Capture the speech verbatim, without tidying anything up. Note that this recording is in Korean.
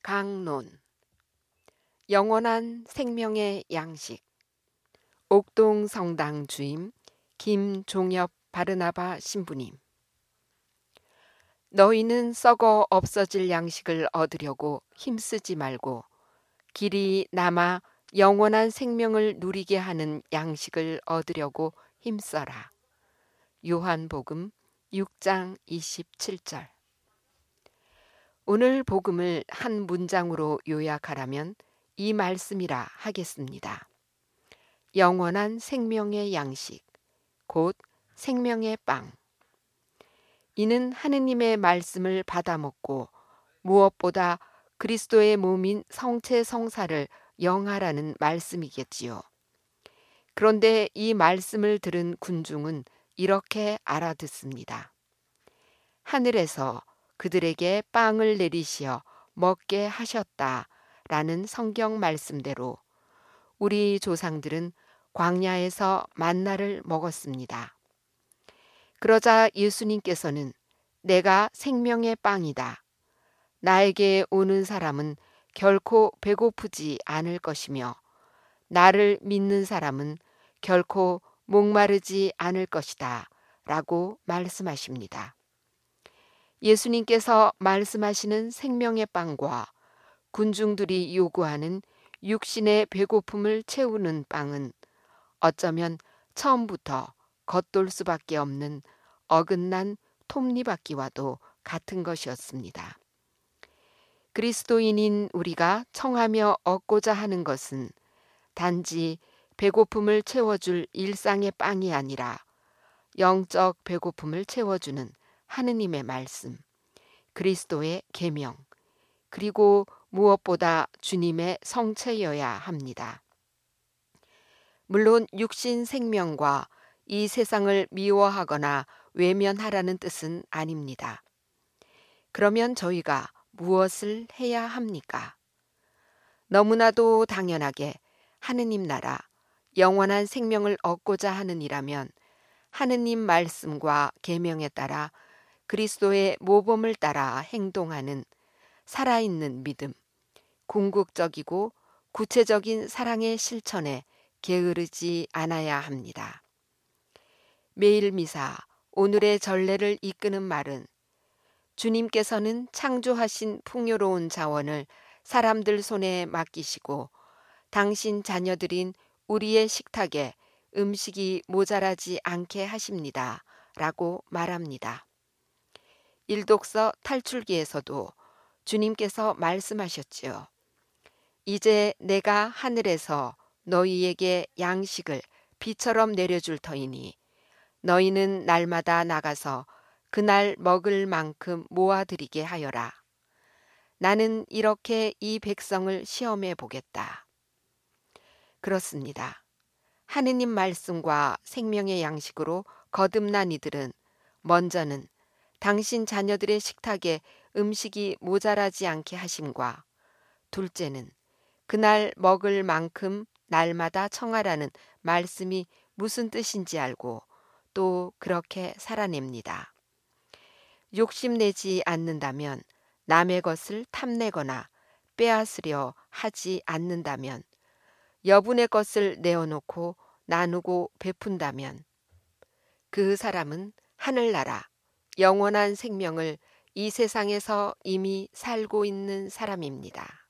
강론 영원한 생명의 양식 옥동 성당 주임 김종엽 바르나바 신부님. 너희는 썩어 없어질 양식을 얻으려고 힘쓰지 말고 길이 남아 영원한 생명을 누리게 하는 양식을 얻으려고 힘써라. 요한복음 육 장 이십칠 절. 오늘 복음을 한 문장으로 요약하라면 이 말씀이라 하겠습니다. 영원한 생명의 양식, 곧 생명의 빵. 이는 하느님의 말씀을 받아먹고 무엇보다 그리스도의 몸인 성체 성사를 영하라는 말씀이겠지요. 그런데 이 말씀을 들은 군중은 이렇게 알아듣습니다. 하늘에서 그들에게 빵을 내리시어 먹게 하셨다라는 성경 말씀대로 우리 조상들은 광야에서 만나를 먹었습니다. 그러자 예수님께서는 내가 생명의 빵이다. 나에게 오는 사람은 결코 배고프지 않을 것이며 나를 믿는 사람은 결코 목마르지 않을 것이다 라고 말씀하십니다. 예수님께서 말씀하시는 생명의 빵과 군중들이 요구하는 육신의 배고픔을 채우는 빵은 어쩌면 처음부터 겉돌 수밖에 없는 어긋난 톱니바퀴와도 같은 것이었습니다. 그리스도인인 우리가 청하며 얻고자 하는 것은 단지 배고픔을 채워줄 일상의 빵이 아니라 영적 배고픔을 채워주는 하느님의 말씀, 그리스도의 계명, 그리고 무엇보다 주님의 성체여야 합니다. 물론 육신 생명과 이 세상을 미워하거나 외면하라는 뜻은 아닙니다. 그러면 저희가 무엇을 해야 합니까? 너무나도 당연하게 하느님 나라, 영원한 생명을 얻고자 하는 이라면 하느님 말씀과 계명에 따라 그리스도의 모범을 따라 행동하는 살아있는 믿음, 궁극적이고 구체적인 사랑의 실천에 게으르지 않아야 합니다. 매일 미사, 오늘의 전례를 이끄는 말은 주님께서는 창조하신 풍요로운 자원을 사람들 손에 맡기시고 당신 자녀들인 우리의 식탁에 음식이 모자라지 않게 하십니다. 라고 말합니다. 일독서 탈출기에서도 주님께서 말씀하셨지요. 이제 내가 하늘에서 너희에게 양식을 비처럼 내려줄 터이니 너희는 날마다 나가서 그날 먹을 만큼 모아들이게 하여라. 나는 이렇게 이 백성을 시험해 보겠다. 그렇습니다. 하느님 말씀과 생명의 양식으로 거듭난 이들은 먼저는 당신 자녀들의 식탁에 음식이 모자라지 않게 하심과 둘째는 그날 먹을 만큼 날마다 청하라는 말씀이 무슨 뜻인지 알고 또 그렇게 살아냅니다. 욕심내지 않는다면, 남의 것을 탐내거나 빼앗으려 하지 않는다면, 여분의 것을 내어놓고 나누고 베푼다면 그 사람은 하늘나라, 영원한 생명을 이 세상에서 이미 살고 있는 사람입니다.